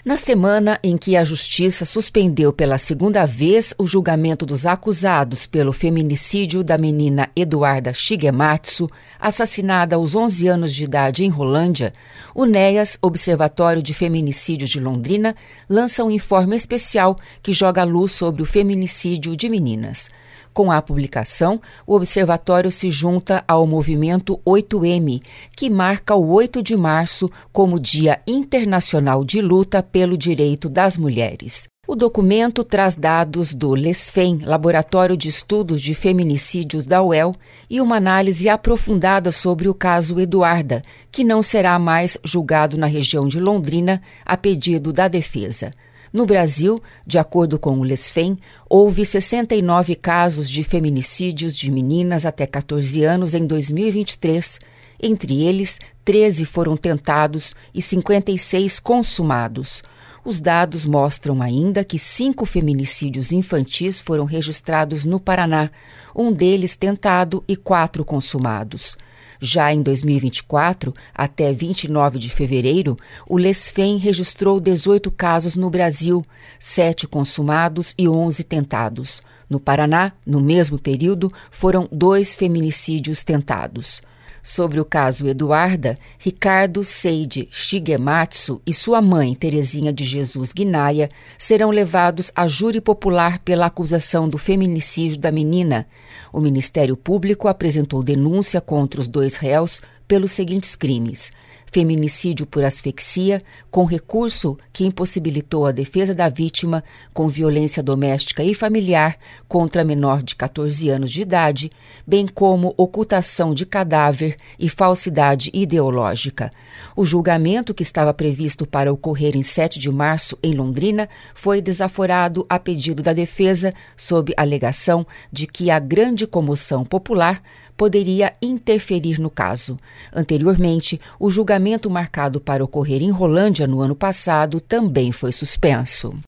Na semana em que a Justiça suspendeu pela segunda vez o julgamento dos acusados pelo feminicídio da menina Eduarda Shigematsu, assassinada aos 11 anos de idade em Rolândia, o NEAS, Observatório de Feminicídios de Londrina, lança um informe especial que joga luz sobre o feminicídio de meninas. Com a publicação, o observatório se junta ao movimento 8M, que marca o 8 de março como Dia Internacional de Luta pelo Direito das Mulheres. O documento traz dados do LESFEM, Laboratório de Estudos de Feminicídios da UEL, e uma análise aprofundada sobre o caso Eduarda, que não será mais julgado na região de Londrina a pedido da defesa. No Brasil, de acordo com o LESFEM, houve 69 casos de feminicídios de meninas até 14 anos em 2023. Entre eles, 13 foram tentados e 56 consumados. Os dados mostram ainda que 5 feminicídios infantis foram registrados no Paraná, um deles tentado e 4 consumados. Já em 2024, até 29 de fevereiro, o LESFEM registrou 18 casos no Brasil, 7 consumados e 11 tentados. No Paraná, no mesmo período, foram 2 feminicídios tentados. Sobre o caso Eduarda, Ricardo Seide Shigematsu e sua mãe, Terezinha de Jesus Guinaia, serão levados a júri popular pela acusação do feminicídio da menina. O Ministério Público apresentou denúncia contra os 2 réus pelos seguintes crimes: feminicídio por asfixia, com recurso que impossibilitou a defesa da vítima, com violência doméstica e familiar contra menor de 14 anos de idade, bem como ocultação de cadáver e falsidade ideológica. O julgamento, que estava previsto para ocorrer em 7 de março em Londrina, foi desaforado a pedido da defesa, sob alegação de que a grande comoção popular poderia interferir no caso. Anteriormente, o julgamento marcado para ocorrer em Rolândia no ano passado também foi suspenso.